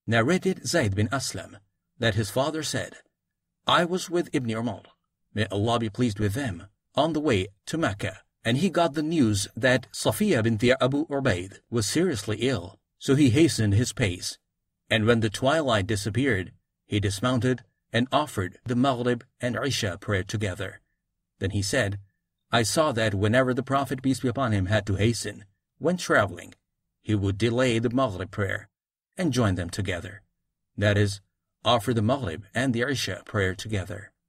Narrated Zayd bin Aslam that his father said, I was with Ibn Umar, may Allah be pleased with them, on the way to Mecca, and he got the news that Safiya bint Abu Ubaid was seriously ill, so he hastened his pace. And when the twilight disappeared, he dismounted and offered the Maghrib and Isha prayer together. Then he said, I saw that whenever the Prophet, peace be upon him, had to hasten, when traveling, he would delay the Maghrib prayer and join them together. That is, offer the Maghrib and the Isha prayer together.